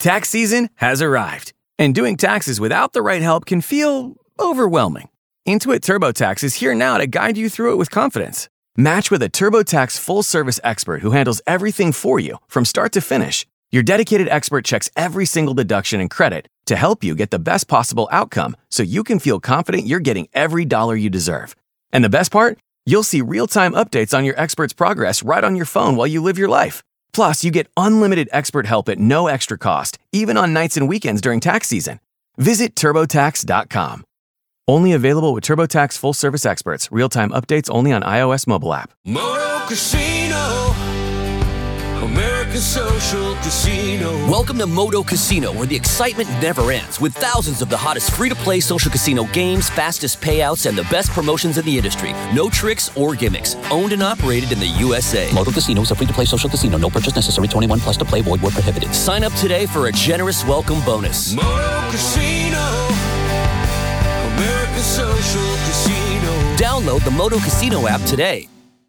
Tax season has arrived, and doing taxes without the right help can feel overwhelming. Intuit TurboTax is here now to guide you through it with confidence. Match with a TurboTax full-service expert who handles everything for you from start to finish. Your dedicated expert checks every single deduction and credit to help you get the best possible outcome so you can feel confident you're getting every dollar you deserve. And the best part? You'll see real-time updates on your expert's progress right on your phone while you live your life. Plus, you get unlimited expert help at no extra cost, even on nights and weekends during tax season. Visit TurboTax.com. Only available with TurboTax full-service experts. Real-time updates only on iOS mobile app. Moto Casino, America's social casino. Welcome to Moto Casino, where the excitement never ends, with thousands of the hottest free-to-play social casino games, fastest payouts, and the best promotions in the industry. No tricks or gimmicks. Owned and operated in the USA. Moto Casino is a free-to-play social casino. No purchase necessary. 21 plus to play. Void where prohibited. Sign up today for a generous welcome bonus. Moto Casino, America's social casino. Download the Moto Casino app today.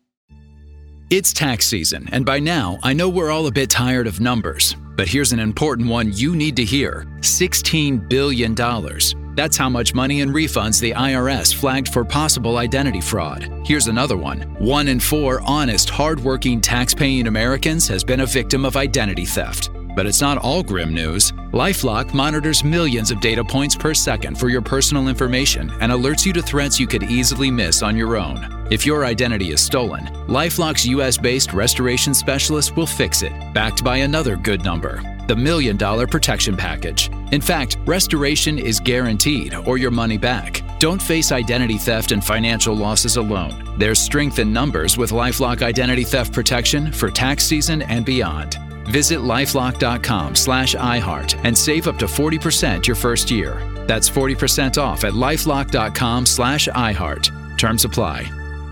It's tax season, and by now, I know we're all a bit tired of numbers. But here's an important one you need to hear. $16 billion. That's how much money in refunds the IRS flagged for possible identity fraud. Here's another one. 1 in 4 honest, hardworking, tax-paying Americans has been a victim of identity theft. But it's not all grim news. LifeLock monitors millions of data points per second for your personal information and alerts you to threats you could easily miss on your own. If your identity is stolen, LifeLock's US-based restoration specialist will fix it, backed by another good number, the $1 Million Protection Package. In fact, restoration is guaranteed or your money back. Don't face identity theft and financial losses alone. There's strength in numbers with LifeLock Identity Theft Protection for tax season and beyond. Visit lifelock.com/iHeart and save up to 40% your first year. That's 40% off at lifelock.com/iHeart. Terms apply.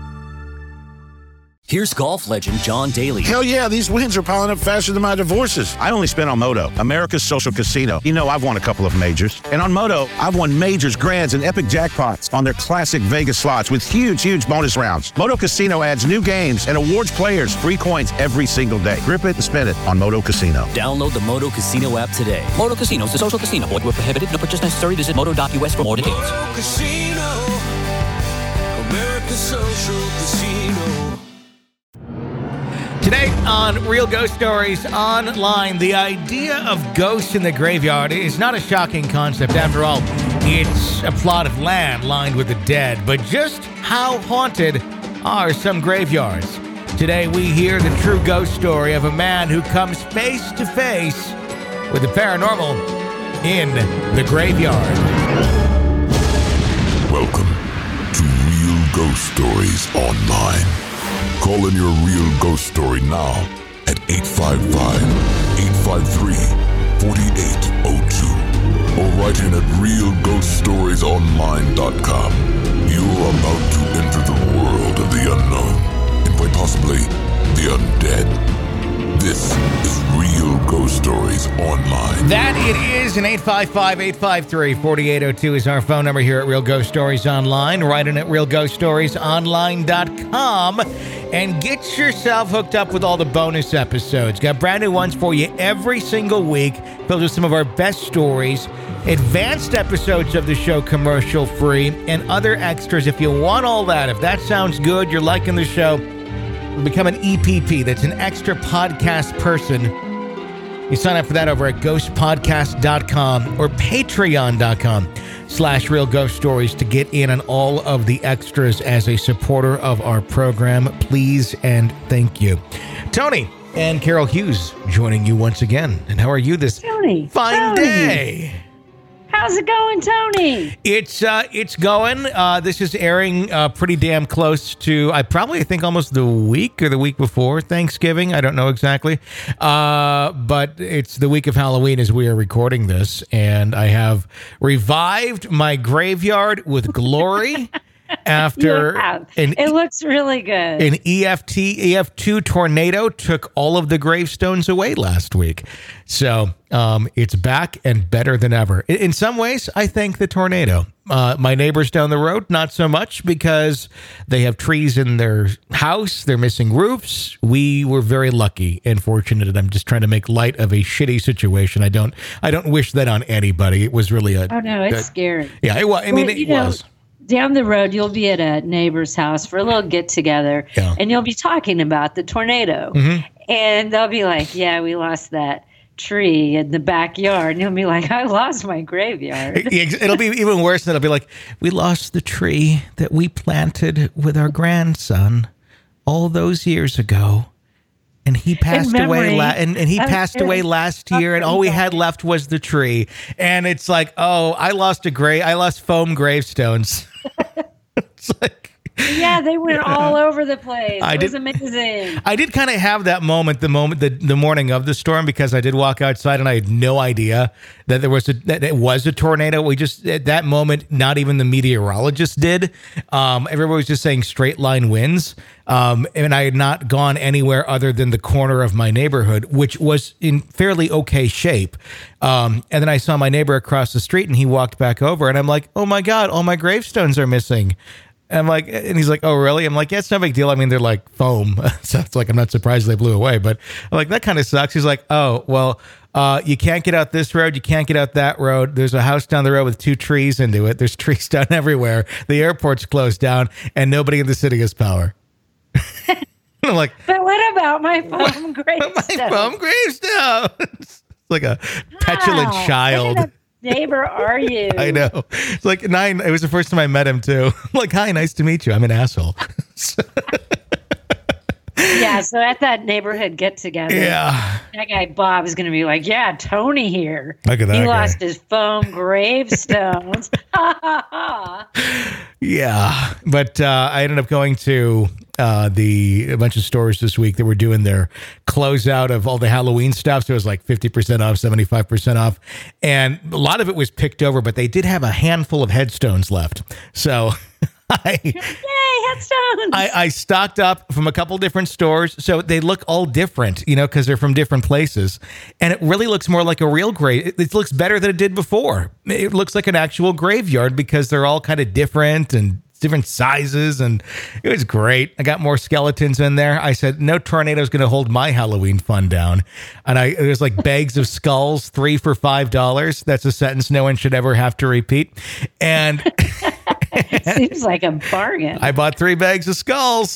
Here's golf legend John Daly. Hell yeah, these wins are piling up faster than my divorces. I only spent on Moto, America's social casino. You know, I've won a couple of majors. And on Moto, I've won majors, grands, and epic jackpots on their classic Vegas slots with huge bonus rounds. Moto Casino adds new games and awards players free coins every single day. Grip it and spin it on Moto Casino. Download the Moto Casino app today. Moto Casino is a social casino. Void where prohibited. No purchase necessary. Visit moto.us for more details. Moto Casino, America's social casino. Today on Real Ghost Stories Online, the idea of ghosts in the graveyard is not a shocking concept. After all, it's a plot of land lined with the dead. But just how haunted are some graveyards? Today we hear the true ghost story of a man who comes face to face with the paranormal in the graveyard. Welcome to Real Ghost Stories Online. Call in your real ghost story now at 855-853-4802 or write in at realghoststoriesonline.com. You're about to enter the world of the unknown and quite possibly the undead. This is Real Ghost Stories Online. That it is, and 855-853-4802 is our phone number here at Real Ghost Stories Online. Write in at realghoststoriesonline.com and get yourself hooked up with all the bonus episodes. Got brand new ones for you every single week, filled with some of our best stories, advanced episodes of the show commercial free, and other extras. If you want all that, if that sounds good, you're liking the show, become an EPP. That's an extra podcast person. You sign up for that over at ghostpodcast.com or patreon.com/Real Ghost Stories to get in on all of the extras as a supporter of our program. Please and thank you. Tony and Carol Hughes joining you once again. And how are you this fine day? How's it going, Tony? It's going. This is airing pretty damn close to, I think almost the week or the week before Thanksgiving. I don't know exactly. But it's the week of Halloween as we are recording this. And I have revived my graveyard with glory. after it looks really good. An EF2 tornado took all of the gravestones away last week. So it's back and better than ever. In some ways, I thank the tornado. My neighbors down the road, not so much, because they have trees in their house. They're missing roofs. We were very lucky and fortunate, and I'm just trying to make light of a shitty situation. I don't wish that on anybody. It was really it's scary. Yeah, it was. I mean, it was. Down the road, you'll be at a neighbor's house for a little get together, and you'll be talking about the tornado, and they'll be like, "Yeah, we lost that tree in the backyard," and you'll be like, "I lost my graveyard." It'll be even worse. It'll be like, "We lost the tree that we planted with our grandson all those years ago, and he passed away. And he passed away last year, and all we had left was the tree." And it's like, "Oh, I lost foam gravestones." It's like, yeah, they went all over the place. It was amazing. I did kind of have that moment, the morning of the storm, because I did walk outside and I had no idea that it was a tornado. We just, at that moment, not even the meteorologist did. Everybody was just saying straight line winds. And I had not gone anywhere other than the corner of my neighborhood, which was in fairly okay shape. And then I saw my neighbor across the street, and he walked back over, and I'm like, "Oh my God, all my gravestones are missing." And he's like, "Oh, really?" I'm like, "Yeah, it's no big deal. I mean, they're like foam." So it's like, I'm not surprised they blew away, but I'm like, that kind of sucks. He's like, "Oh, well, you can't get out this road. You can't get out that road. There's a house down the road with 2 trees into it. There's trees down everywhere. The airport's closed down, and nobody in the city has power." I'm like, "But what about my foam gravestone?" My foam gravestone. It's like a petulant child. What kind of neighbor are you? I know. It's like 9. It was the first time I met him too. I'm like, "Hi, nice to meet you. I'm an asshole." Yeah, so at that neighborhood get together, that guy Bob is going to be like, "Yeah, Tony here. Look at that He guy. lost his foam gravestones." Yeah, but I ended up going to a bunch of stores this week that were doing their closeout of all the Halloween stuff. So it was like 50% off, 75% off. And a lot of it was picked over, but they did have a handful of headstones left. So Yay, headstones! I stocked up from a couple different stores. So they look all different, because they're from different places. And it really looks more like a real grave. It looks better than it did before. It looks like an actual graveyard because they're all kind of different and different sizes, and it was great. I got more skeletons in there. I said, no tornado is going to hold my Halloween fun down. And it was like bags of skulls, 3 for $5. That's a sentence no one should ever have to repeat. And seems like a bargain. I bought 3 bags of skulls.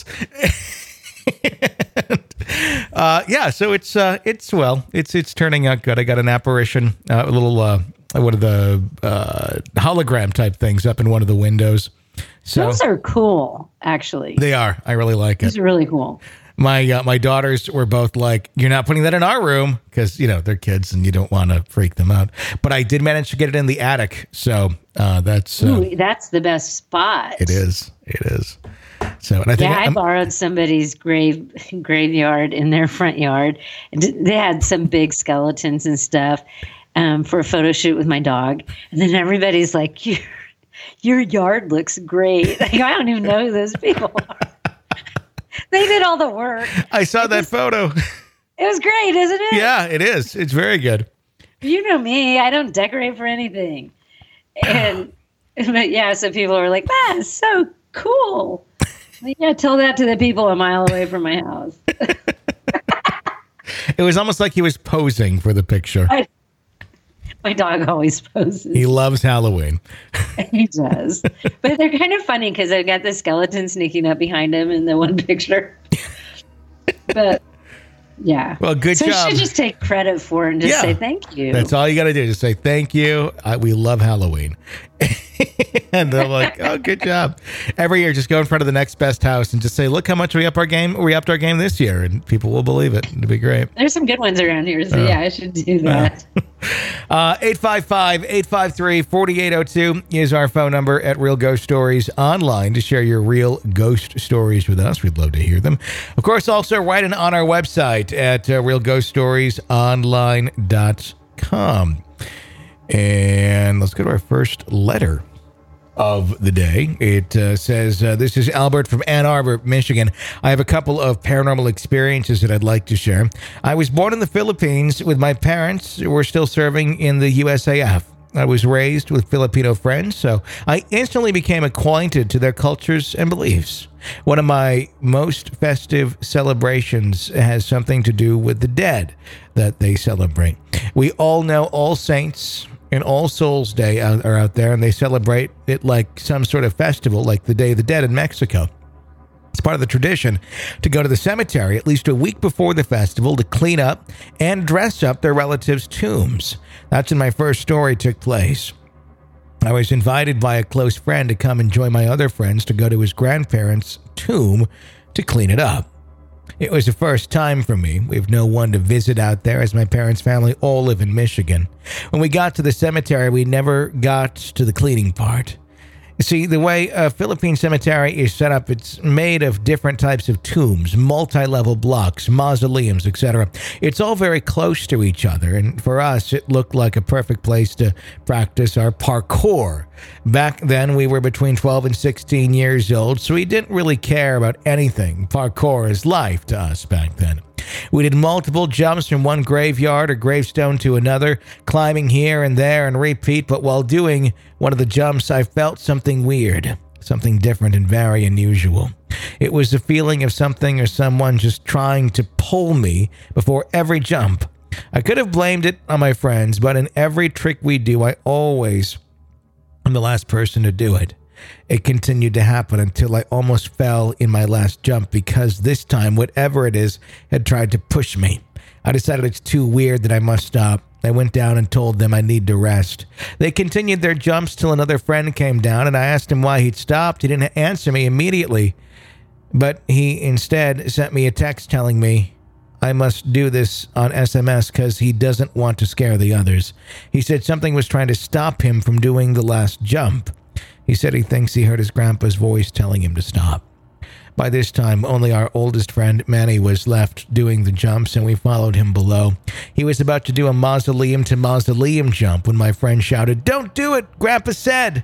So it's turning out good. I got an apparition, a little one of the hologram type things up in one of the windows. So those are cool, actually. They are. I really like it. Those are really cool. My daughters were both like, "You're not putting that in our room," because they're kids and you don't want to freak them out. But I did manage to get it in the attic, so that's the best spot. It is. So, and I think I borrowed somebody's graveyard in their front yard, and they had some big skeletons and stuff for a photo shoot with my dog, and then everybody's like, Your yard looks great. Like, I don't even know who those people are. They did all the work. I saw that photo. It was great, isn't it? Yeah, it is. It's very good. You know me. I don't decorate for anything. But so people are like, "That's so cool." Like, yeah, tell that to the people a mile away from my house. It was almost like he was posing for the picture. My dog always poses. He loves Halloween. He does. But they're kind of funny because I've got the skeleton sneaking up behind him in the one picture. But yeah. Well, good job. So you should just take credit for it and just say thank you. That's all you got to do. Just say thank you. We love Halloween. And they're like, "Oh, good job." Every year, just go in front of the next best house and just say, "Look how much we upped our game this year," and people will believe it. It'll be great. There's some good ones around here, so I should do that. 855-853-4802 is our phone number at Real Ghost Stories Online to share your real ghost stories with us. We'd love to hear them. Of course, also write in on our website at realghoststoriesonline.com. And let's go to our first letter. of the day. It says, this is Albert from Ann Arbor, Michigan. I have a couple of paranormal experiences that I'd like to share. I was born in the Philippines with my parents who were still serving in the USAF. I was raised with Filipino friends, so I instantly became acquainted to their cultures and beliefs. One of my most festive celebrations has something to do with the dead that they celebrate. We all know All Saints and All Souls Day are out there, and they celebrate it like some sort of festival, like the Day of the Dead in Mexico. It's part of the tradition to go to the cemetery at least a week before the festival to clean up and dress up their relatives' tombs. That's when my first story took place. I was invited by a close friend to come and join my other friends to go to his grandparents' tomb to clean it up. It was the first time for me. We have no one to visit out there as my parents' family all live in Michigan. When we got to the cemetery, we never got to the cleaning part. See, the way a Philippine cemetery is set up, it's made of different types of tombs, multi-level blocks, mausoleums, etc. It's all very close to each other, and for us, it looked like a perfect place to practice our parkour. Back then, we were between 12 and 16 years old, so we didn't really care about anything. Parkour is life to us back then. We did multiple jumps from one graveyard or gravestone to another, climbing here and there and repeat, but while doing one of the jumps, I felt something weird, something different and very unusual. It was the feeling of something or someone just trying to pull me before every jump. I could have blamed it on my friends, but in every trick we do, I always am the last person to do it. It continued to happen until I almost fell in my last jump because this time, whatever it is, had tried to push me. I decided it's too weird that I must stop. I went down and told them I need to rest. They continued their jumps till another friend came down, and I asked him why he'd stopped. He didn't answer me immediately, but he instead sent me a text telling me I must do this on SMS because he doesn't want to scare the others. He said something was trying to stop him from doing the last jump. He said he thinks he heard his grandpa's voice telling him to stop. By this time, only our oldest friend, Manny, was left doing the jumps, and we followed him below. He was about to do a mausoleum-to-mausoleum jump when my friend shouted, "Don't do it, Grandpa said!"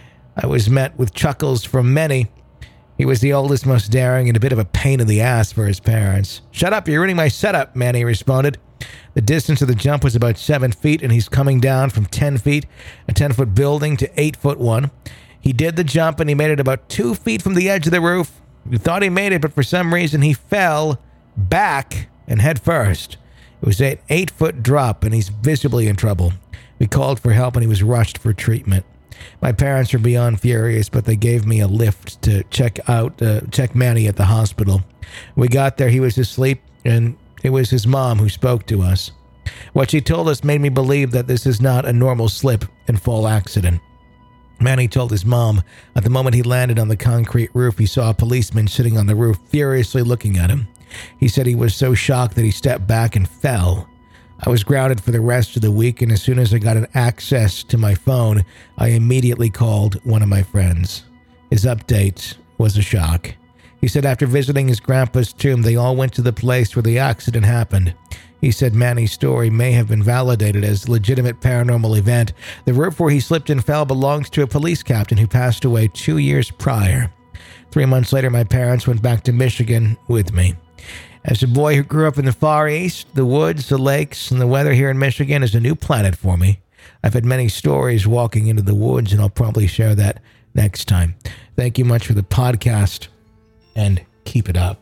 I was met with chuckles from Manny. He was the oldest, most daring, and a bit of a pain in the ass for his parents. "Shut up, you're ruining my setup," Manny responded. The distance of the jump was about 7 feet, and he's coming down from 10 feet, a 10-foot building, to 8-foot one. He did the jump, and he made it about 2 feet from the edge of the roof. We thought he made it, but for some reason he fell back and head first. It was an 8-foot drop, and he's visibly in trouble. We called for help, and he was rushed for treatment. My parents were beyond furious, but they gave me a lift to check Manny at the hospital. We got there, he was asleep, and it was his mom who spoke to us. What she told us made me believe that this is not a normal slip and fall accident. Manny told his mom at the moment he landed on the concrete roof, he saw a policeman sitting on the roof, furiously looking at him. He said he was so shocked that he stepped back and fell. I was grounded for the rest of the week, and as soon as I got an access to my phone, I immediately called one of my friends. His update was a shock. He said after visiting his grandpa's tomb, they all went to the place where the accident happened. He said Manny's story may have been validated as a legitimate paranormal event. The roof where he slipped and fell belongs to a police captain who passed away 2 years prior. 3 months later, my parents went back to Michigan with me. As a boy who grew up in the Far East, the woods, the lakes, and the weather here in Michigan is a new planet for me. I've had many stories walking into the woods, and I'll probably share that next time. Thank you much for the podcast, and keep it up.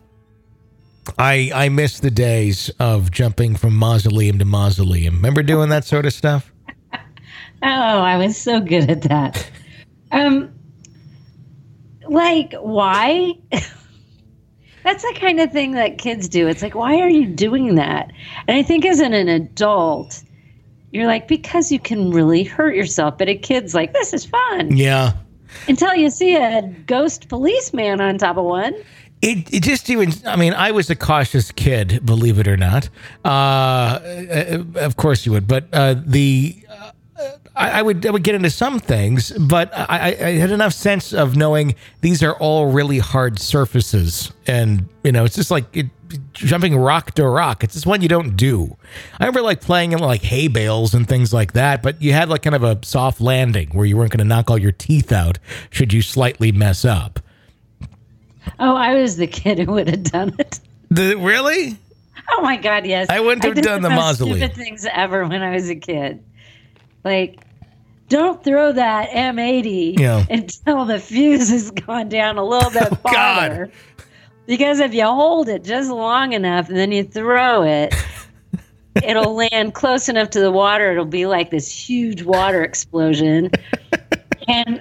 I miss the days of jumping from mausoleum to mausoleum. Remember doing that sort of stuff? Oh, I was so good at that. Like, why? That's the kind of thing that kids do. It's like, why are you doing that? And I think as an adult, you're like, because you can really hurt yourself. But a kid's like, this is fun. Yeah. Until you see a ghost policeman on top of one. It just even, I mean, I was a cautious kid, believe it or not. Of course you would, but I would get into some things, but I had enough sense of knowing these are all really hard surfaces, and you know, it's just like jumping rock to rock. It's just one you don't do. I remember like playing in like hay bales and things like that, but you had like kind of a soft landing where you weren't going to knock all your teeth out should you slightly mess up. Oh, I was the kid who would have done it. Really? Oh my God, yes. I wouldn't have done the mausoleum. Stupid things ever when I was a kid. Like, don't throw that M80 until the fuse has gone down a little bit farther. God. Because if you hold it just long enough and then you throw it, it'll land close enough to the water. It'll be like this huge water explosion. And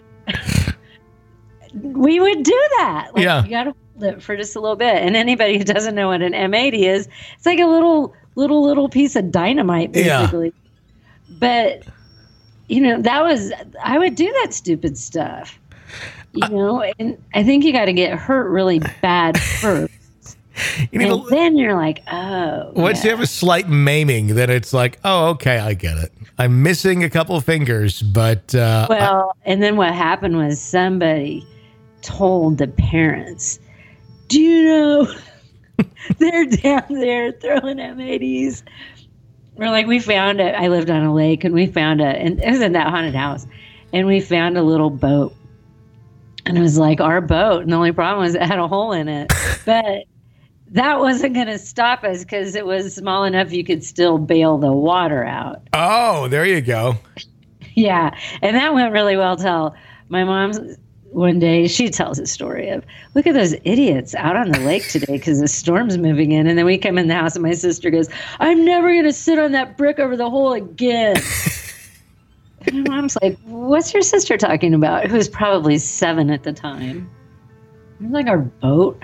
we would do that. Like, you got to hold it for just a little bit. And anybody who doesn't know what an M80 is, it's like a little piece of dynamite, basically. Yeah. But, you know, I would do that stupid stuff. You know, and I think you got to get hurt really bad first. Then you're like, oh. Once you have a slight maiming, then it's like, oh, okay, I get it. I'm missing a couple of fingers, but... and then what happened was somebody told the parents, do you know they're down there throwing M80s? We're like, we found it. I lived on a lake, and we found it. And it was in that haunted house. And we found a little boat. And it was like our boat. And the only problem was it had a hole in it. But that wasn't going to stop us because it was small enough you could still bail the water out. Oh, there you go. Yeah. And that went really well till my mom's one day, she tells a story of, look at those idiots out on the lake today because the storm's moving in. And then we come in the house and my sister goes, I'm never going to sit on that brick over the hole again. And my mom's like, what's your sister talking about? Who was probably 7 at the time. It was like our boat.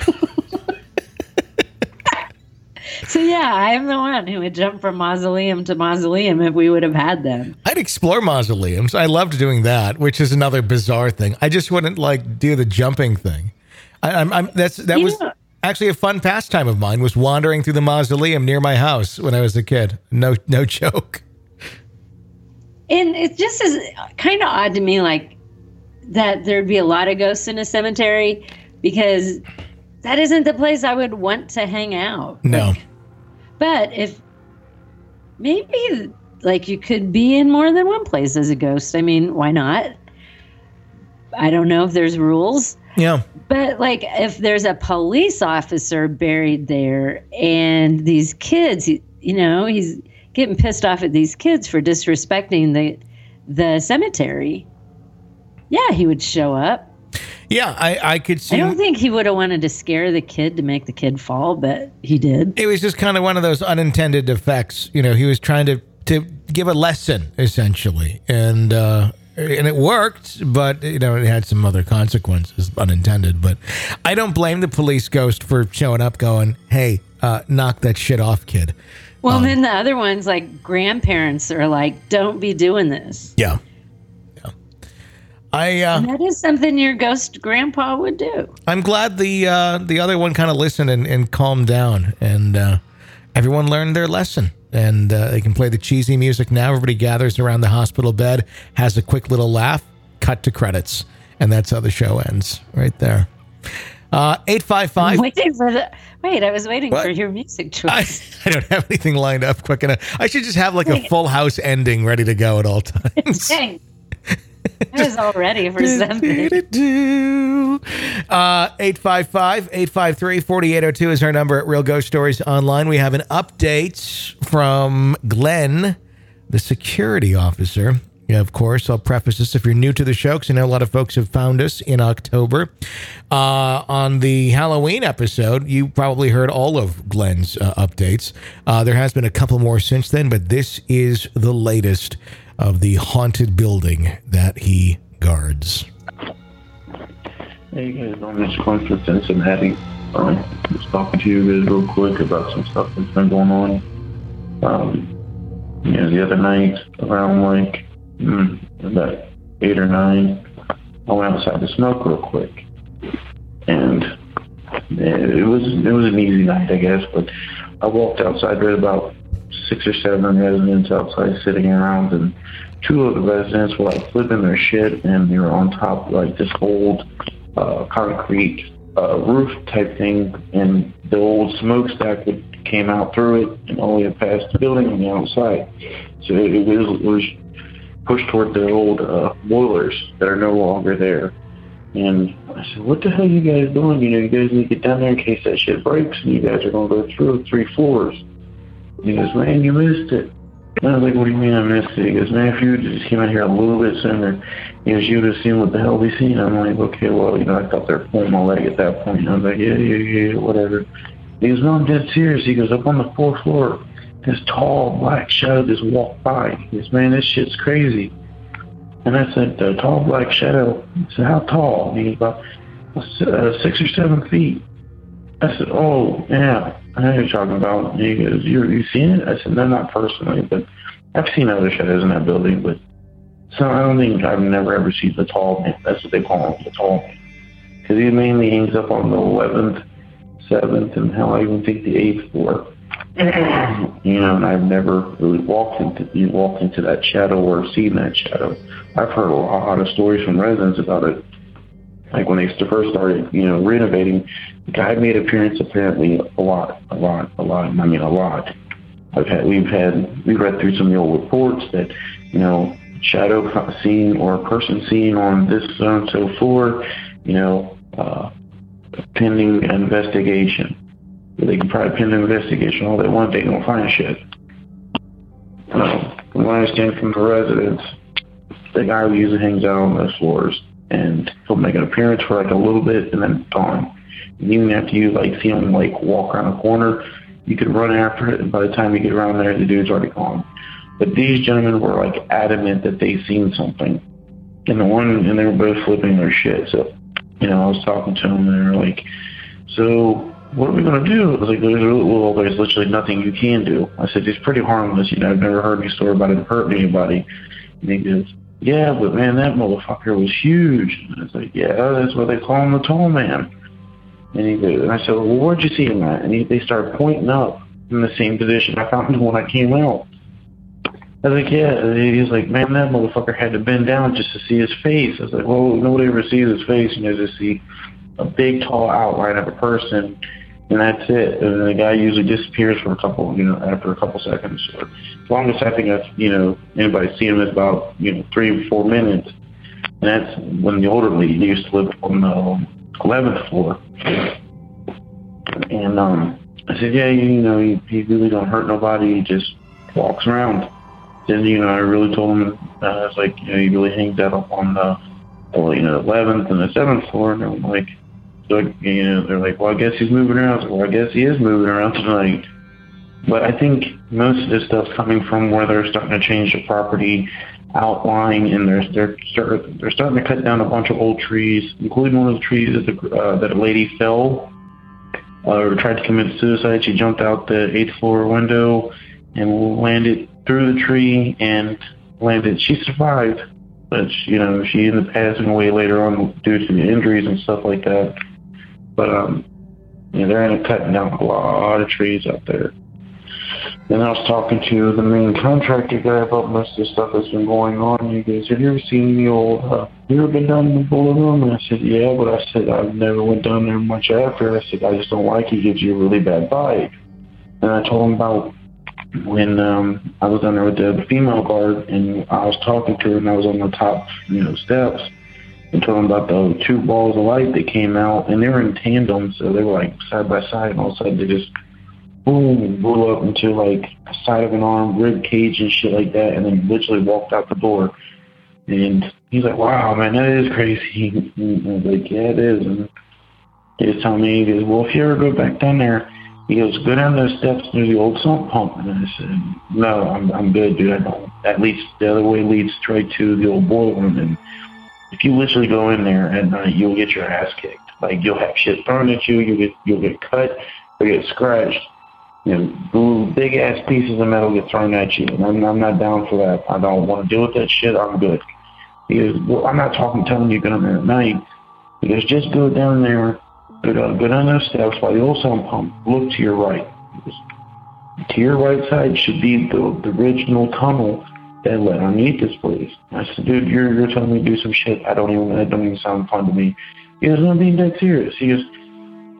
So yeah, I'm the one who would jump from mausoleum to mausoleum if we would have had them. I'd explore mausoleums. I loved doing that, which is another bizarre thing. I just wouldn't like do the jumping thing. That was actually a fun pastime of mine, was wandering through the mausoleum near my house when I was a kid. No joke. And it just is kind of odd to me, like, that there'd be a lot of ghosts in a cemetery, because that isn't the place I would want to hang out. No. But if maybe, like, you could be in more than one place as a ghost. I mean, why not? I don't know if there's rules. Yeah. But, like, if there's a police officer buried there and these kids, he's getting pissed off at these kids for disrespecting the cemetery. Yeah, he would show up. Yeah, I could see. I don't think he would have wanted to scare the kid to make the kid fall, but he did. It was just kind of one of those unintended effects. You know, he was trying to give a lesson, essentially. And it worked, but, it had some other consequences, unintended. But I don't blame the police ghost for showing up going, hey, knock that shit off, kid. Well, then the other ones, like grandparents, are like, don't be doing this. Yeah. And that is something your ghost grandpa would do. I'm glad the other one kind of listened and calmed down, and everyone learned their lesson. And they can play the cheesy music now. Everybody gathers around the hospital bed, has a quick little laugh, cut to credits, and that's how the show ends, right there. 855. I was waiting for your music choice. I don't have anything lined up quick enough. I should just have like a Full House ending ready to go at all times. Dang. I was all ready for something. 855-853-4802 is our number at Real Ghost Stories Online. We have an update from Glenn, the security officer. Yeah, of course, I'll preface this if you're new to the show, because I know a lot of folks have found us in October. On the Halloween episode, you probably heard all of Glenn's updates. There has been a couple more since then, but this is the latest of the haunted building that he guards. Hey guys, I'm Mr. Clark from Cincinnati. Just talking to you guys real quick about some stuff that's been going on. The other night, around like about 8 or 9, I went outside to smoke real quick, and it was an easy night, I guess. But I walked outside, right about 6 or 7 residents outside sitting around, and 2 of the residents were like flipping their shit, and they were on top of like this old concrete roof type thing, and the old smokestack came out through it and all the way past the building on the outside. So it was pushed toward the old boilers that are no longer there. And I said, what the hell are you guys doing? You know, you guys need to get down there in case that shit breaks and you guys are going to go through 3 floors. And he goes, man, you missed it. And I was like, what do you mean I missed it? He goes, man, if you just came out here a little bit sooner, he goes, you would have seen what the hell we seen. I'm like, okay, well, you know, I thought they were pulling my leg at that point. And I was like, yeah, whatever. He goes, no, I'm dead serious. He goes, up on the 4th floor, this tall black shadow just walked by. He goes, man, this shit's crazy. And I said, tall black shadow. I said, how tall? And he goes, about 6 or 7 feet. I said, oh, yeah, I know what you're talking about. And he goes, you seen it? I said, no, not personally, but I've seen other shadows in that building, but I don't think I've never ever seen the tall man. That's what they call him, the tall man. Because he mainly hangs up on the 11th, 7th, and hell, I even think the 8th floor. You know, and I've never really walked into that shadow or seen that shadow. I've heard a lot of stories from residents about it. Like when they first started, you know, renovating, the guy made appearance apparently a lot. I mean, a lot. We've read through some of the old reports that, you know, shadow seen or a person seen on this so floor, you know, pending investigation. They can probably pin the investigation all they want, they don't find shit. From what I understand from the residents, the guy usually hangs out on those floors and he'll make an appearance for like a little bit and then gone. And even after you like see him like walk around a corner, you could run after it, and by the time you get around there, the dude's already gone. But these gentlemen were like adamant that they seen something, and they were both flipping their shit. So, you know, I was talking to them, and they were like, "So, what are we gonna do?" I was like, "There's literally nothing you can do." I said, "It's pretty harmless. You know, I've never heard any story about it hurting anybody." And he goes, "Yeah, but man, that motherfucker was huge." And I was like, "Yeah, that's what they call him, the tall man." And he goes, and I said, "Well, where'd you see him at?" And they started pointing up in the same position I found him when I came out. I was like, "Yeah." And he was like, "Man, that motherfucker had to bend down just to see his face." I was like, "Well, nobody ever sees his face. You know, just see a big, tall outline of a person, and that's it." And the guy usually disappears for after a couple seconds. Or as long as I think anybody's seen him is about 3 or 4 minutes. And that's when the older lady used to live on the 11th floor. And I said, "Yeah, he really don't hurt nobody. He just walks around." Then I really told him, I was like, he really hangs out up on the 11th and the 7th floor. And I'm like, they're like, "Well, I guess he's moving around." I was like, "Well, I guess he is moving around tonight." But I think most of this stuff's coming from where they're starting to change the property outline, and they're starting to cut down a bunch of old trees, including one of the trees that a lady fell or tried to commit suicide. She jumped out the 8th floor window and landed through the tree and landed. She survived, but she ended up passing away later on due to the injuries and stuff like that. But they're ended up cutting down a lot of trees out there. Then I was talking to the main contractor guy about most of the stuff that's been going on. He goes, "Have you ever seen the old, you ever been down in the Buller Room?" And I said, "Yeah," but I said, "I've never went down there much after." I said, "I just don't like it. It gives you a really bad vibe." And I told him about when I was down there with the female guard, and I was talking to her, and I was on the top, steps, and told him about the 2 balls of light that came out, and they were in tandem, so they were like side by side, and all of a sudden they just boom, blew up into like the side of an arm, rib cage and shit like that, and then literally walked out the door. And he's like, "Wow, man, that is crazy." And I was like, "Yeah, it is." And he was telling me, he goes, "Well, if you ever go back down there," he goes, "go down those steps near the old sump pump." And I said, "No, I'm good, dude. I don't. That leads, the other way leads straight to the old boiler room. And if you literally go in there at night, you'll get your ass kicked. Like, you'll have shit thrown at you. You'll get cut. You'll get scratched. Big ass pieces of metal get thrown at you. And I'm not down for that. I don't want to deal with that shit. I'm good." He goes, "Well, I'm not telling you to go down there at night." He goes, "Just go down there. Go down those steps by the old sump pump. Look to your right. To your right side should be the original tunnel that led underneath this place." I said, "Dude, you're telling me to do some shit. That don't even sound fun to me." He goes, "I'm being dead serious." He goes,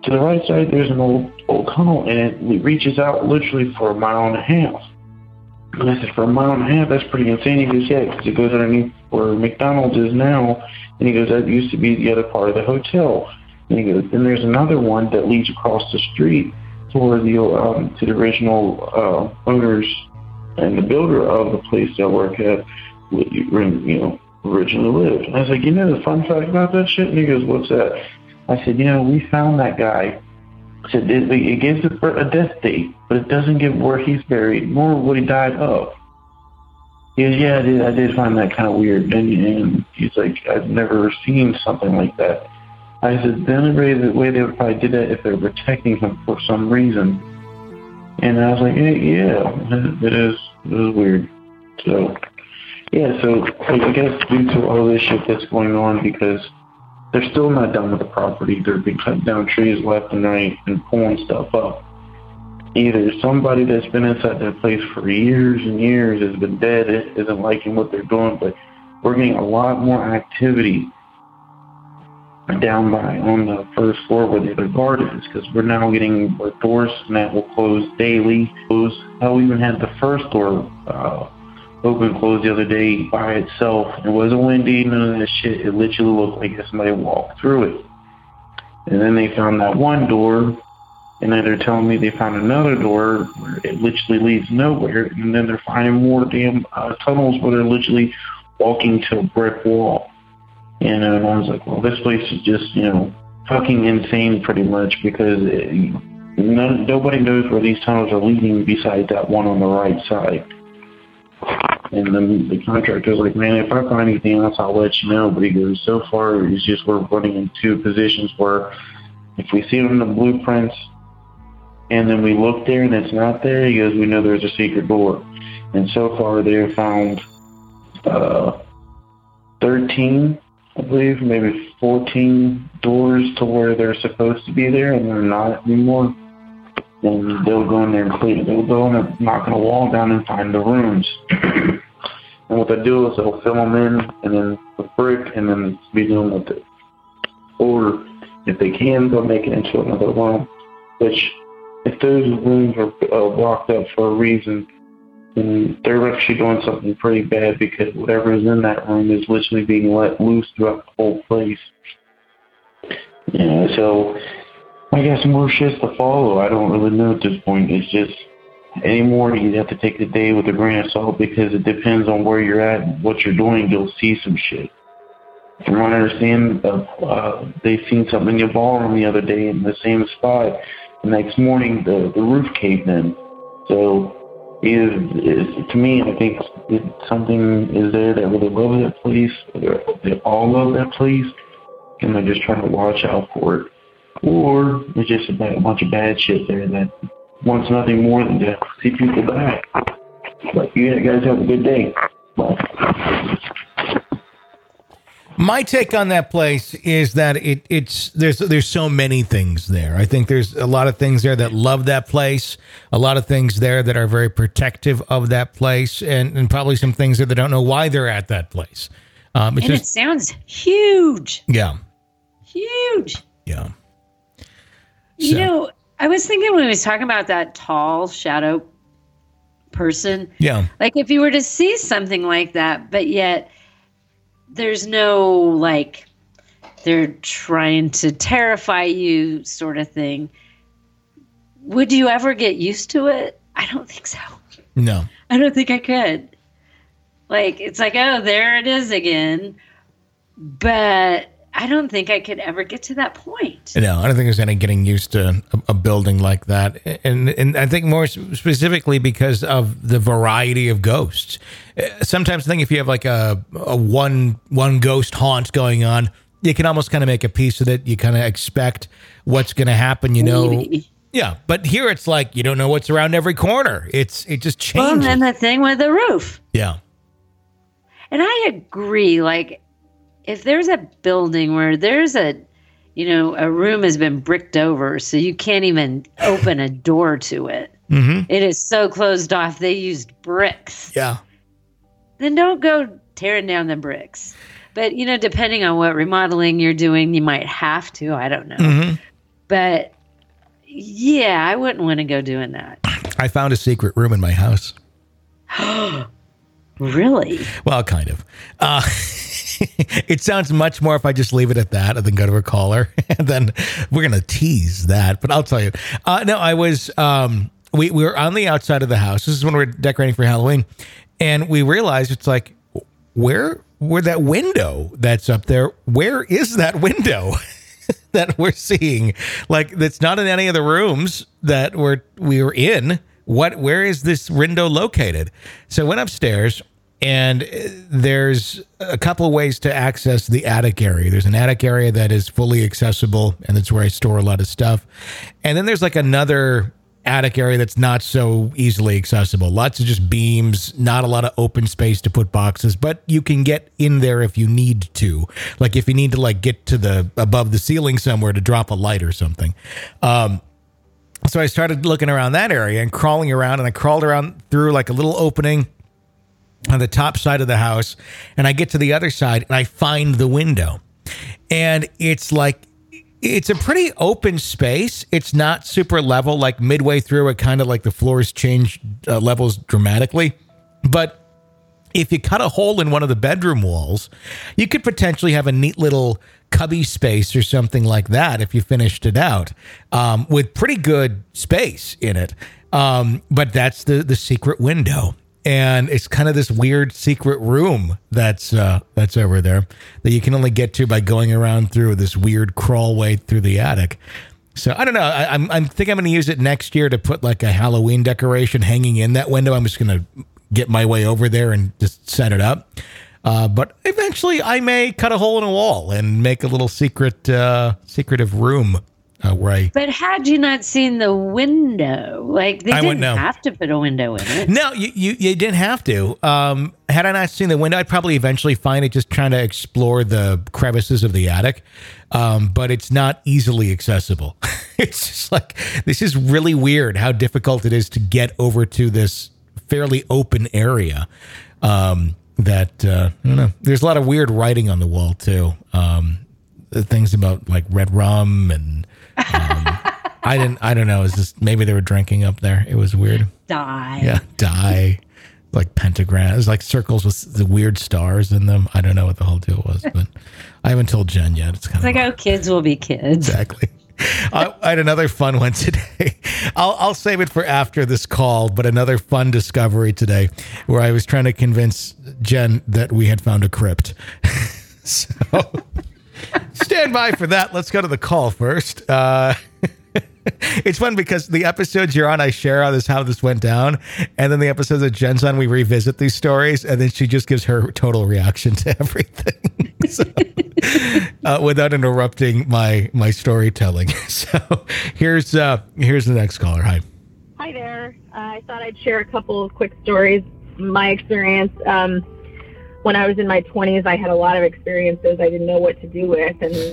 to the right side, there's an old tunnel, and it reaches out literally for 1.5 miles. And I said, for 1.5 miles, that's pretty insane. He goes, yeah, because it goes underneath where McDonald's is now. And he goes, that used to be the other part of the hotel. And he goes, then there's another one that leads across the street to where to the original owners and the builder of the place that I work at, originally lived. And I was like, the fun fact about that shit? And he goes, what's that? I said, we found that guy. I said, it gives a death date, but it doesn't give where he's buried, nor what he died of. He goes, yeah, I did find that kind of weird. And he's like, I've never seen something like that. I said, the only way they would probably did that if they were protecting him for some reason. And I was like, it is weird. So, so I guess due to all this shit that's going on, because they're still not done with the property. They've been cutting down trees left and right and pulling stuff up. Either somebody that's been inside that place for years and years has been dead, isn't liking what they're doing, but we're getting a lot more activity down on the first floor where the other guard is, because we're now getting doors that will close daily. Hell, we even had the first door open closed the other day by itself. It wasn't windy, none of that shit. It literally looked like somebody walked through it. And then they found that one door, and then they're telling me they found another door where it literally leads nowhere. And then they're finding more damn tunnels where they're literally walking to a brick wall. And I was like, well, this place is just, fucking insane pretty much, because nobody knows where these tunnels are leading besides that one on the right side. And then the contractor's like, man, if I find anything else, I'll let you know. But he goes, so far, it's just we're running into positions where if we see it in the blueprints and then we look there and it's not there, he goes, we know there's a secret door. And so far, they have found 13, I believe, maybe 14 doors to where they're supposed to be there, and they're not anymore. And they'll go in there and clean it. They'll go and knock on a wall down and find the rooms. And what they do is they'll fill them in, and then with brick, and then be doing with it. Or if they can, they'll make it into another room. Which, if those rooms are blocked up for a reason, then they're actually doing something pretty bad, because whatever is in that room is literally being let loose throughout the whole place. So I got some more shit to follow. I don't really know at this point. It's just anymore you have to take the day with a grain of salt, because it depends on where you're at and what you're doing. You'll see some shit. From what I understand, they seen something in your ballroom the other day in the same spot. The next morning, the roof caved in. So to me, I think something is there that really loves that place. They all love that place, and they're just trying to watch out for it. Or it's just a bunch of bad shit there that wants nothing more than to see people die. But you guys have a good day. Bye. My take on that place is that there's so many things there. I think there's a lot of things there that love that place, a lot of things there that are very protective of that place, and probably some things there that don't know why they're at that place. It sounds huge. Yeah. Huge. Yeah. I was thinking when he was talking about that tall shadow person. Yeah. Like if you were to see something like that, but yet there's no they're trying to terrify you sort of thing. Would you ever get used to it? I don't think so. No. I don't think I could. It's like, oh, there it is again. But I don't think I could ever get to that point. No, I don't think there's any getting used to a building like that. And I think more specifically because of the variety of ghosts. Sometimes I think if you have a one ghost haunt going on, you can almost kind of make a piece of it. You kind of expect what's going to happen, Maybe. Yeah, but here it's like you don't know what's around every corner. It just changes. Well, and then the thing with the roof. Yeah. And I agree, if there's a building where there's a room has been bricked over, so you can't even open a door to it. Mm-hmm. It is so closed off. They used bricks. Yeah. Then don't go tearing down the bricks. But, depending on what remodeling you're doing, you might have to. I don't know. Mm-hmm. But Yeah, I wouldn't want to go doing that. I found a secret room in my house. Really? Well, kind of. It sounds much more if I just leave it at that and then go to a caller. And then we're going to tease that. But I'll tell you. No, I was, we were on the outside of the house. This is when we were decorating for Halloween. And we realized it's like, where that window that's up there, where is that window that we're seeing? Like, that's not in any of the rooms that we were in. Where is this window located? So I went upstairs, and there's a couple of ways to access the attic area. There's an attic area that is fully accessible, and that's where I store a lot of stuff. And then there's like another attic area that's not so easily accessible. Lots of just beams, not a lot of open space to put boxes, but you can get in there if you need to. Like if you need to like get to above the ceiling somewhere to drop a light or something. So I started looking around that area and crawling around, and I crawled around through like a little opening on the top side of the house, and I get to the other side and I find the window. And it's like, it's a pretty open space. It's not super level. Like midway through, it kind of like the floors change levels dramatically. But if you cut a hole in one of the bedroom walls, you could potentially have a neat little cubby space or something like that if you finished it out with pretty good space in it. But that's the secret window. And it's kind of this weird secret room that's over there that you can only get to by going around through this weird crawlway through the attic. So I don't know. I think I'm going to use it next year to put like a Halloween decoration hanging in that window. I'm just going to get my way over there and just set it up. But eventually I may cut a hole in a wall and make a little secretive room where I... But had you not seen the window? Like they didn't have to put a window in it. No, you didn't have to. Had I not seen the window, I'd probably eventually find it just trying to explore the crevices of the attic. But it's not easily accessible. It's just like, this is really weird how difficult it is to get over to this fairly open area. I don't know. There's a lot of weird writing on the wall too. Things about like red rum and I don't know. It's just maybe they were drinking up there. It was weird. Dye. Yeah, dye. Like pentagrams, like circles with the weird stars in them. I don't know what the whole deal was, but I haven't told Jen yet. It's kind of like how kids will be kids. Exactly. I had another fun one today. I'll save it for after this call, but another fun discovery today where I was trying to convince Jen that we had found a crypt. So stand by for that. Let's go to the call first. It's fun because the episodes you're on, I share how this went down. And then the episodes that Jen's on, we revisit these stories. And then she just gives her total reaction to everything. So, without interrupting my storytelling. So here's the next caller. Hi. Hi there. I thought I'd share a couple of quick stories. My experience, when I was in my 20s, I had a lot of experiences I didn't know what to do with and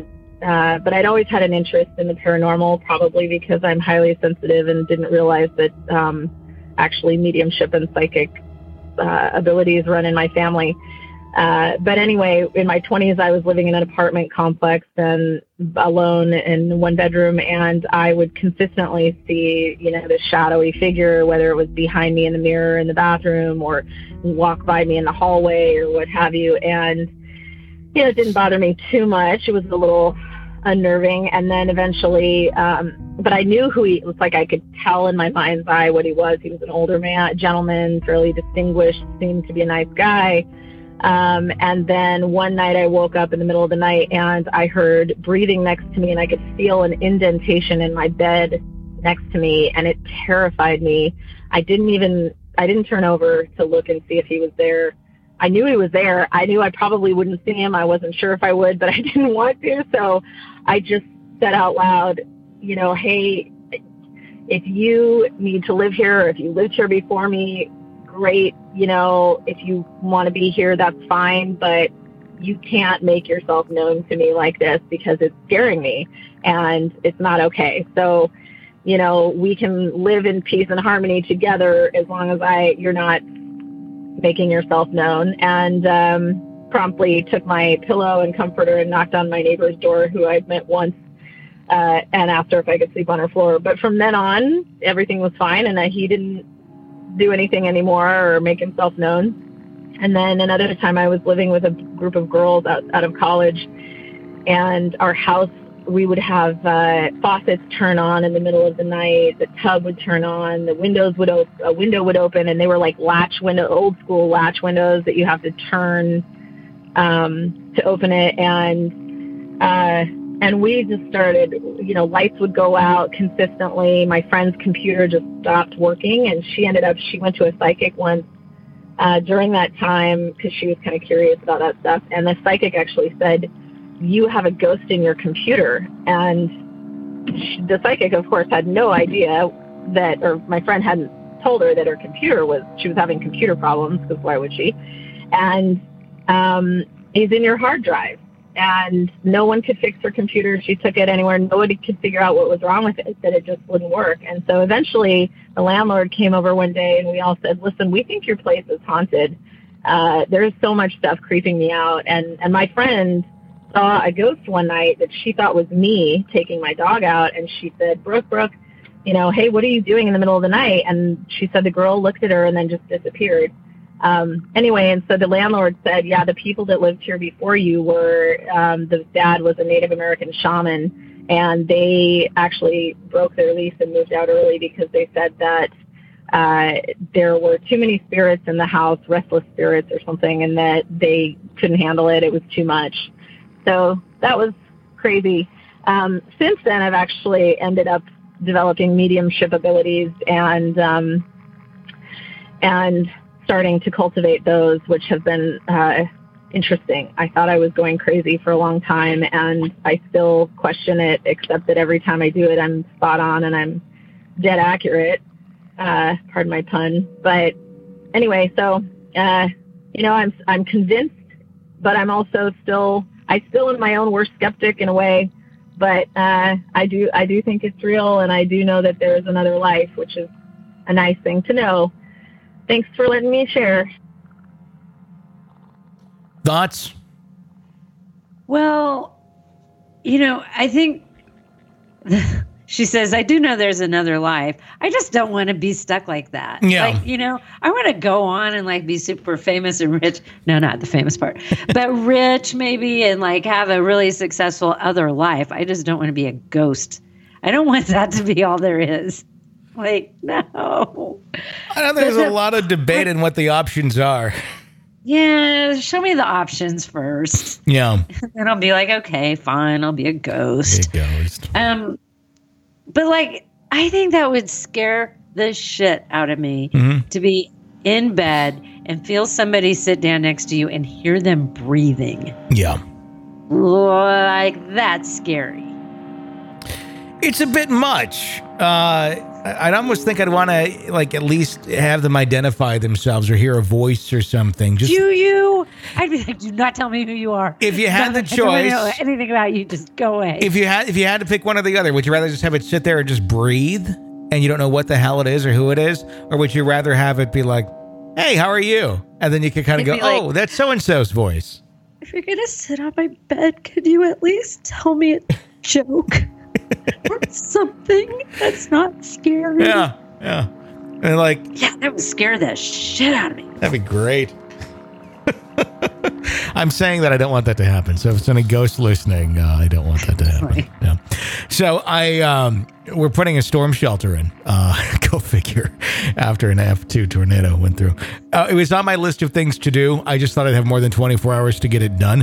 but I'd always had an interest in the paranormal, probably because I'm highly sensitive and didn't realize that actually mediumship and psychic abilities run in my family. But anyway, in my 20s, I was living in an apartment complex and alone in one bedroom, and I would consistently see, this shadowy figure, whether it was behind me in the mirror in the bathroom or walk by me in the hallway or what have you. And, it didn't bother me too much. It was a little unnerving. And then eventually, but I knew who he was. Like I could tell in my mind's eye what he was. He was an older gentleman, fairly distinguished, seemed to be a nice guy. And then one night I woke up in the middle of the night and I heard breathing next to me, and I could feel an indentation in my bed next to me, and it terrified me. I didn't turn over to look and see if he was there. I knew he was there. I knew I probably wouldn't see him. I wasn't sure if I would, but I didn't want to. So I just said out loud, hey, if you need to live here, or if you lived here before me, great. If you want to be here, that's fine. But you can't make yourself known to me like this because it's scaring me and it's not okay. So, we can live in peace and harmony together as long as you're not making yourself known. And promptly took my pillow and comforter and knocked on my neighbor's door, who I'd met once and asked her if I could sleep on her floor. But from then on, everything was fine, and he didn't do anything anymore or make himself known. And then another time I was living with a group of girls out of college, and our house, we would have faucets turn on in the middle of the night. The tub would turn on. The windows would a window would open, and they were like latch window, old school latch windows that you have to turn to open it. And we just started, lights would go out consistently. My friend's computer just stopped working, and she went to a psychic once during that time because she was kind of curious about that stuff. And the psychic actually said, "You have a ghost in your computer." And the psychic, of course, had no idea or my friend hadn't told her that she was having computer problems, because why would she? And he's in your hard drive. And no one could fix her computer. She took it anywhere. Nobody could figure out what was wrong with it, that it just wouldn't work. And so eventually the landlord came over one day, and we all said, "Listen, we think your place is haunted. There's so much stuff creeping me out." And my friend saw a ghost one night that she thought was me taking my dog out. And she said, Brooke, hey, what are you doing in the middle of the night? And she said the girl looked at her and then just disappeared. Anyway, and so the landlord said, "Yeah, the people that lived here before you were, the dad was a Native American shaman, and they actually broke their lease and moved out early because they said that there were too many spirits in the house, restless spirits or something, and that they couldn't handle it. It was too much." So that was crazy. Since then, I've actually ended up developing mediumship abilities and starting to cultivate those, which have been interesting. I thought I was going crazy for a long time, and I still question it, except that every time I do it, I'm spot on and I'm dead accurate. Pardon my pun. But anyway, so, I'm convinced, but I'm also still am my own worst skeptic in a way. But I do think it's real, and I do know that there is another life, which is a nice thing to know. Thanks for letting me share. Thoughts? Well, I think she says, "I do know there's another life. I just don't want to be stuck like that." Yeah. I want to go on and be super famous and rich. No, not the famous part, but rich maybe, and have a really successful other life. I just don't want to be a ghost. I don't want that to be all there is. No. I know there's a lot of debate in what the options are. Yeah, show me the options first. Yeah. And I'll be like, okay, fine, I'll be a ghost. But I think that would scare the shit out of me to be in bed and feel somebody sit down next to you and hear them breathing. Yeah. That's scary. It's a bit much. I'd almost think I'd want to at least have them identify themselves or hear a voice or something. Do you? I'd be like, do not tell me who you are. If you had the choice, I don't know anything about you, just go away. If you had to pick one or the other, would you rather just have it sit there and just breathe and you don't know what the hell it is or who it is? Or would you rather have it be like, "Hey, how are you?" And then you could kind of go, "Oh, that's so-and-so's voice." If you're going to sit on my bed, could you at least tell me a joke? Or something that's not scary. Yeah. And that would scare the shit out of me. That'd be great. I'm saying that I don't want that to happen. So if it's any ghosts listening, I don't want that to happen. Right. Yeah. So we're putting a storm shelter in. Go figure. After an F2 tornado went through, it was on my list of things to do. I just thought I'd have more than 24 hours to get it done.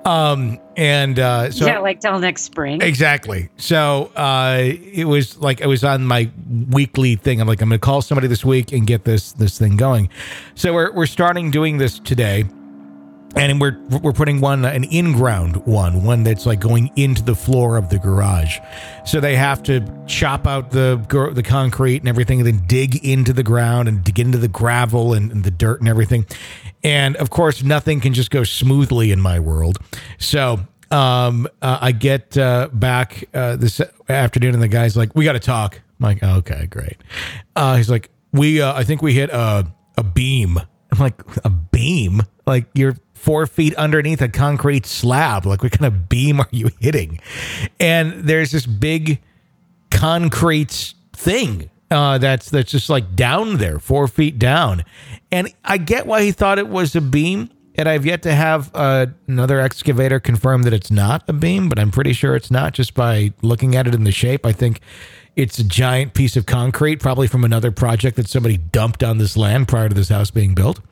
Till next spring. Exactly. So it was I was on my weekly thing. I'm going to call somebody this week and get this thing going. So we're starting doing this today. And we're putting an in-ground one that's going into the floor of the garage. So they have to chop out the concrete and everything, and then dig into the ground and dig into the gravel and the dirt and everything. And of course, nothing can just go smoothly in my world. So I get back this afternoon, and the guy's like, "We got to talk." I'm like, "Okay, great." He's like, I think we hit a beam." I'm like, "A beam? Like you're 4 feet underneath a concrete slab. Like, what kind of beam are you hitting? And there's this big concrete thing that's just like down there, 4 feet down. And I get why he thought it was a beam. And I've yet to have another excavator confirm that it's not a beam, but I'm pretty sure it's not just by looking at it in the shape. I think it's a giant piece of concrete, probably from another project that somebody dumped on this land prior to this house being built.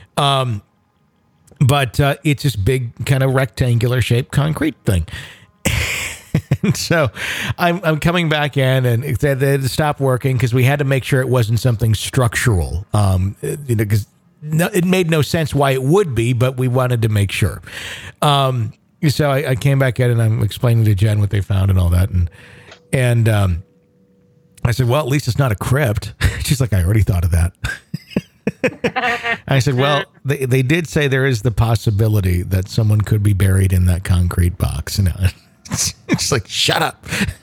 But it's this big kind of rectangular shaped concrete thing. And so I'm coming back in, and they had to stop working because we had to make sure it wasn't something structural. Because it made no sense why it would be, but we wanted to make sure. So I came back in, and I'm explaining to Jen what they found and all that, and I said, well, at least it's not a crypt. She's like, I already thought of that. I said, well, they did say there is the possibility that someone could be buried in that concrete box. And it's like, shut up.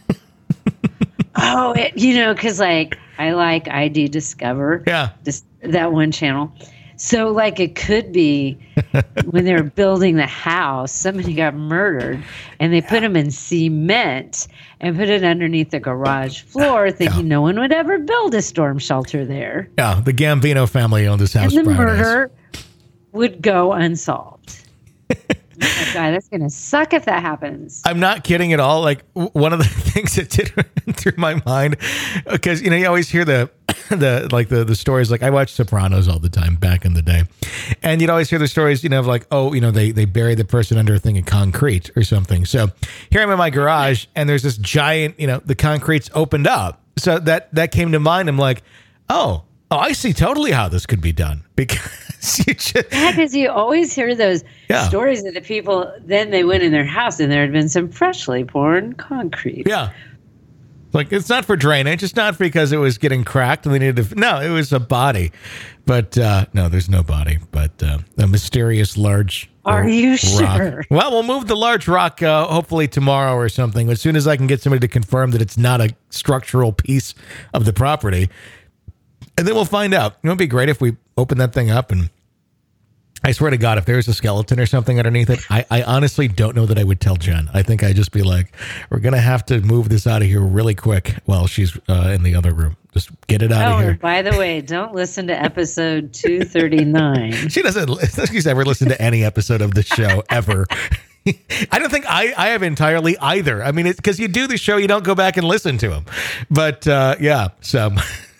Oh, because like I like ID Discover. Yeah. That one channel. So like it could be when they were building the house, somebody got murdered and they put him in cement and put it underneath the garage floor, thinking no one would ever build a storm shelter there. Yeah, the Gambino family owned this house. And the murder would go unsolved. Oh God, that's going to suck if that happens. I'm not kidding at all. Like, one of the things that did run through my mind, because, you always hear the stories. Like, I watched Sopranos all the time back in the day. And you'd always hear the stories, of like, they buried the person under a thing of concrete or something. So here I'm in my garage, and there's this giant, the concrete's opened up. So that came to mind. I'm like, oh, I see totally how this could be done. Because you always hear those stories of the people, then they went in their house and there had been some freshly poured concrete. Yeah. Like, it's not for drainage. It's not because it was getting cracked and they needed to. No, it was a body. But no, there's no body. But a mysterious large Are you rock. sure? Well, we'll move the large rock hopefully tomorrow or something. As soon as I can get somebody to confirm that it's not a structural piece of the property. And then we'll find out. It would be great if we open that thing up, and I swear to God, if there's a skeleton or something underneath it, I honestly don't know that I would tell Jen. I think I'd just be like, we're going to have to move this out of here really quick while she's in the other room. Just get it out of here. By the way, don't listen to episode 239. She's never listened to any episode of the show ever. I don't think I have entirely either. I mean, it's because you do the show, you don't go back and listen to them. But yeah, so...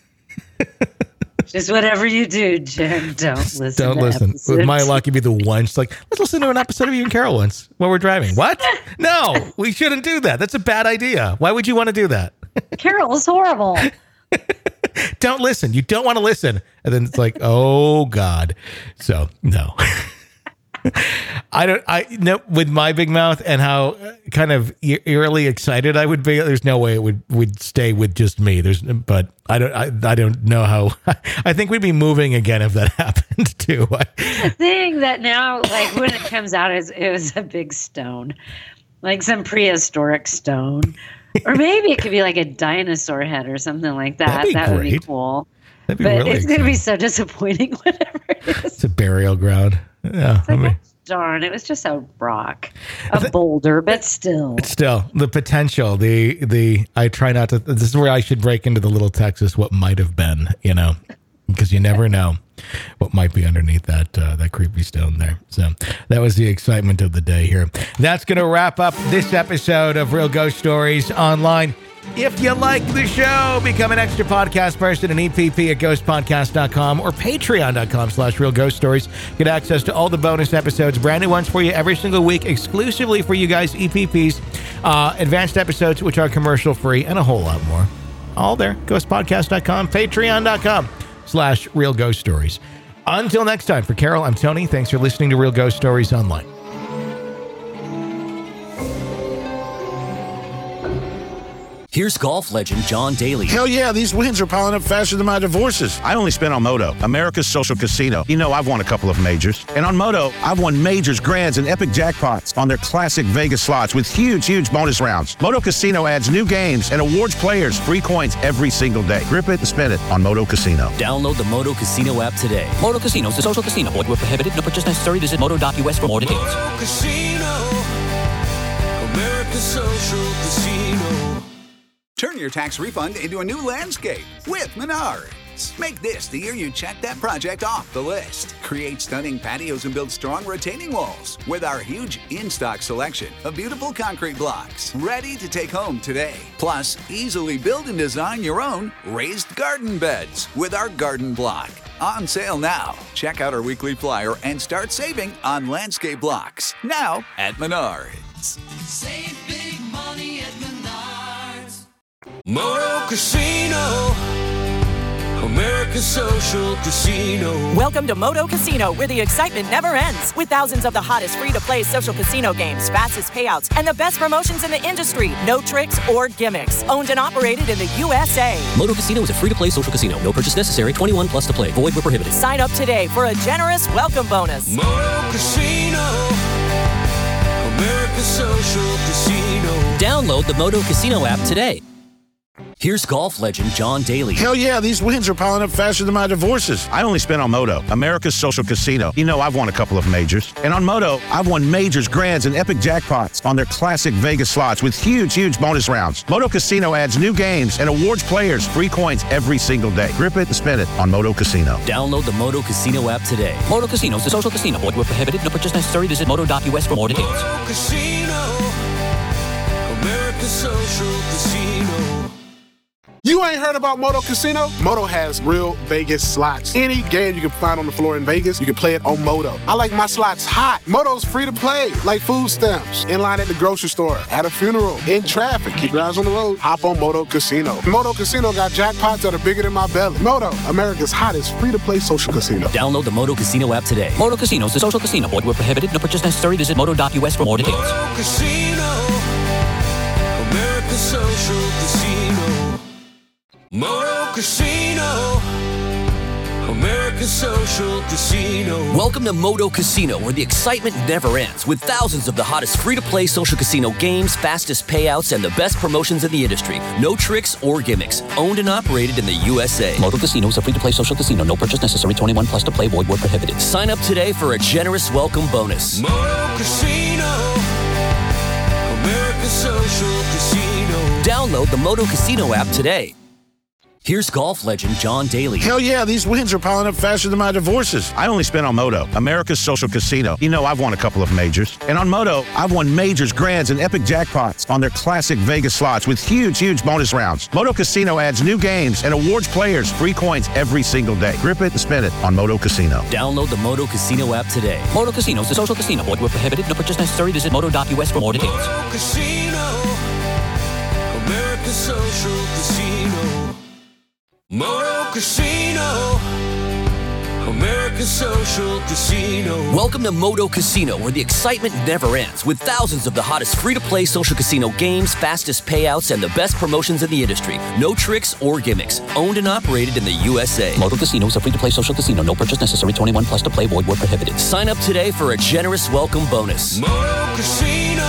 Just whatever you do, Jen, don't listen. Don't listen. With my luck, you'd be the one. She's like, let's listen to an episode of You and Carol once while we're driving. What? No, we shouldn't do that. That's a bad idea. Why would you want to do that? Carol is horrible. Don't listen. You don't want to listen. And then it's like, oh God. So no. I know, with my big mouth and how kind of eerily excited I would be, there's no way it would stay with just me. But I don't know how. I think we'd be moving again if that happened too. The thing that now, like when it comes out, it was a big stone, like some prehistoric stone, or maybe it could be like a dinosaur head or something like that. That would be cool. But really it's going to be so disappointing whenever it is. It's a burial ground. Yeah. Darn, it was just a rock, a boulder, but still. Still, the potential, I try not to, this is where I should break into the little Texas, what might have been, because you never know what might be underneath that creepy stone there. So that was the excitement of the day here. That's going to wrap up this episode of Real Ghost Stories Online. If you like the show, become an extra podcast person, an EPP at ghostpodcast.com or patreon.com/Real Ghost Stories. Get access to all the bonus episodes, brand new ones for you every single week, exclusively for you guys, EPPs, advanced episodes, which are commercial free, and a whole lot more. All there, ghostpodcast.com, patreon.com/Real Ghost Stories. Until next time, for Carol, I'm Tony. Thanks for listening to Real Ghost Stories Online. Here's golf legend John Daly. Hell yeah, these wins are piling up faster than my divorces. I only spent on Moto, America's social casino. You know, I've won a couple of majors. And on Moto, I've won majors, grands, and epic jackpots on their classic Vegas slots with huge bonus rounds. Moto Casino adds new games and awards players free coins every single day. Grip it and spin it on Moto Casino. Download the Moto Casino app today. Moto Casino is a social casino. Void where prohibited. No purchase necessary. Visit moto.us for more details. Moto Casino, America's social casino. Turn your tax refund into a new landscape with Menards. Make this the year you check that project off the list. Create stunning patios and build strong retaining walls with our huge in-stock selection of beautiful concrete blocks ready to take home today. Plus, easily build and design your own raised garden beds with our garden block. On sale now. Check out our weekly flyer and start saving on landscape blocks. Now at Menards. Save big money at Menards. Moto Casino, America's social casino. Welcome to Moto Casino, where the excitement never ends. With thousands of the hottest free-to-play social casino games, fastest payouts, and the best promotions in the industry. No tricks or gimmicks. Owned and operated in the USA. Moto Casino is a free-to-play social casino. No purchase necessary. 21 plus to play. Void where prohibited. Sign up today for a generous welcome bonus. Moto Casino, America's social casino. Download the Moto Casino app today. Here's golf legend John Daly. Hell yeah, these wins are piling up faster than my divorces. I only spent on Moto, America's social casino. You know, I've won a couple of majors. And on Moto, I've won majors, grands, and epic jackpots on their classic Vegas slots with huge bonus rounds. Moto Casino adds new games and awards players free coins every single day. Grip it and spin it on Moto Casino. Download the Moto Casino app today. Moto Casino is a social casino. Void where prohibited. No purchase necessary. Visit moto.us for more details. Moto Casino, America's social casino. You ain't heard about Moto Casino? Moto has real Vegas slots. Any game you can find on the floor in Vegas, you can play it on Moto. I like my slots hot. Moto's free to play, like food stamps. In line at the grocery store, at a funeral, in traffic. Keep your eyes on the road. Hop on Moto Casino. Moto Casino got jackpots that are bigger than my belly. Moto, America's hottest free-to-play social casino. Download the Moto Casino app today. Moto Casino is a social casino. Void where prohibited. No purchase necessary. Visit moto.us for more details. Moto Casino, America's social casino. Moto Casino, America's social casino. Welcome to Moto Casino, where the excitement never ends. With thousands of the hottest free-to-play social casino games, fastest payouts, and the best promotions in the industry. No tricks or gimmicks. Owned and operated in the USA. Moto Casino is a free-to-play social casino. No purchase necessary. 21 plus to play. Void where prohibited. Sign up today for a generous welcome bonus. Moto Casino, America's social casino. Download the Moto Casino app today. Here's golf legend John Daly. Hell yeah, these wins are piling up faster than my divorces. I only spent on Moto, America's social casino. You know, I've won a couple of majors. And on Moto, I've won majors, grands, and epic jackpots on their classic Vegas slots with huge bonus rounds. Moto Casino adds new games and awards players free coins every single day. Grip it and spin it on Moto Casino. Download the Moto Casino app today. Moto Casino is a social casino. Void where prohibited. No purchase necessary. Visit moto.us for more details. Moto Casino, America's social casino. Moto Casino, America's social casino. Welcome to Moto Casino, where the excitement never ends. With thousands of the hottest free-to-play social casino games, fastest payouts, and the best promotions in the industry. No tricks or gimmicks. Owned and operated in the USA. Moto Casino is a free-to-play social casino. No purchase necessary. 21 plus to play. Void where prohibited. Sign up today for a generous welcome bonus. Moto Casino,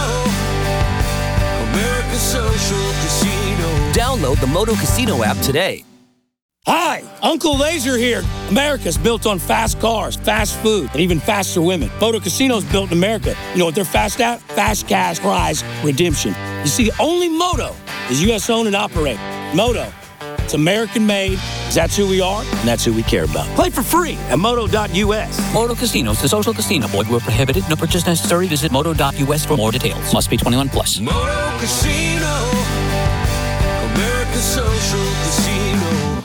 America's social casino. Download the Moto Casino app today. Hi, Uncle Laser here. America's built on fast cars, fast food, and even faster women. Moto Casino's built in America. You know what they're fast at? Fast cash prize redemption. You see, only Moto is U.S. owned and operated. Moto, it's American made, because that's who we are, and that's who we care about. Play for free at moto.us. Moto Casino is a social casino. Void where prohibited. No purchase necessary. Visit moto.us for more details. Must be 21 plus. Moto Casino, America's social casino.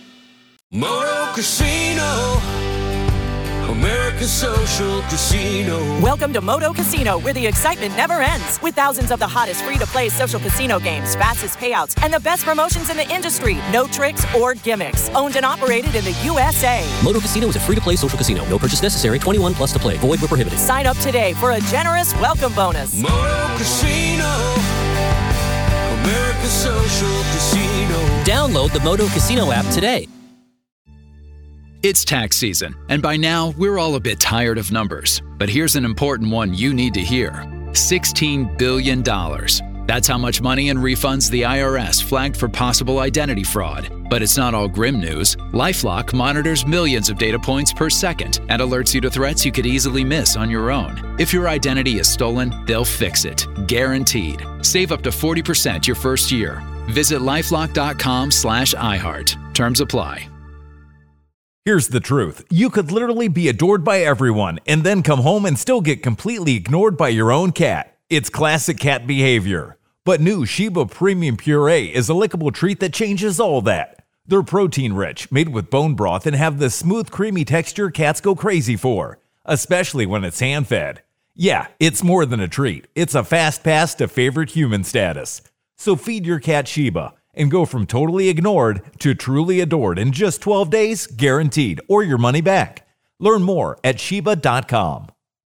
Moto Casino, America's social casino. Welcome to Moto Casino, where the excitement never ends. With thousands of the hottest free-to-play social casino games, fastest payouts, and the best promotions in the industry. No tricks or gimmicks. Owned and operated in the USA. Moto Casino is a free-to-play social casino. No purchase necessary. 21 plus to play. Void where prohibited. Sign up today for a generous welcome bonus. Moto Casino, America's Social Casino. Download the Moto Casino app today. It's tax season, and by now, we're all a bit tired of numbers. But here's an important one you need to hear. $16 billion. That's how much money in refunds the IRS flagged for possible identity fraud. But it's not all grim news. LifeLock monitors millions of data points per second and alerts you to threats you could easily miss on your own. If your identity is stolen, they'll fix it. Guaranteed. Save up to 40% your first year. Visit LifeLock.com/iHeart. Terms apply. Here's the truth. You could literally be adored by everyone and then come home and still get completely ignored by your own cat. It's classic cat behavior. But new Sheba Premium Puree is a lickable treat that changes all that. They're protein-rich, made with bone broth, and have the smooth, creamy texture cats go crazy for, especially when it's hand-fed. Yeah, it's more than a treat. It's a fast pass to favorite human status. So feed your cat Sheba and go from totally ignored to truly adored in just 12 days, guaranteed, or your money back. Learn more at Sheba.com.